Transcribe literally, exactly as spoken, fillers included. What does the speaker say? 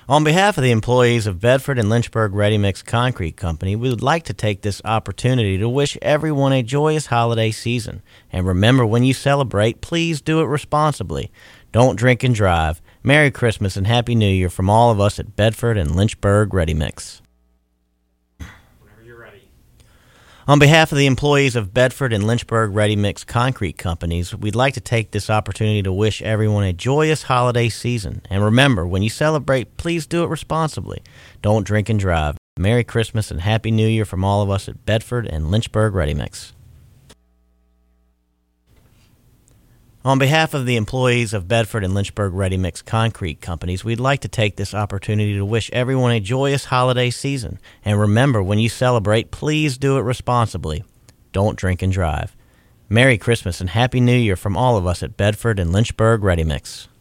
On behalf of the employees of Bedford and Lynchburg Ready Mix Concrete Company, we would like to take this opportunity to wish everyone a joyous holiday season. And remember, when you celebrate, please do it responsibly. Don't drink and drive. Merry Christmas and Happy New Year from all of us at Bedford and Lynchburg Ready Mix. On behalf of the employees of Bedford and Lynchburg Ready Mix Concrete Companies, we'd like to take this opportunity to wish everyone a joyous holiday season. And remember, when you celebrate, please do it responsibly. Don't drink and drive. Merry Christmas and Happy New Year from all of us at Bedford and Lynchburg Ready Mix. On behalf of the employees of Bedford and Lynchburg Ready Mix Concrete Companies, we'd like to take this opportunity to wish everyone a joyous holiday season. And remember, when you celebrate, please do it responsibly. Don't drink and drive. Merry Christmas and Happy New Year from all of us at Bedford and Lynchburg Ready Mix.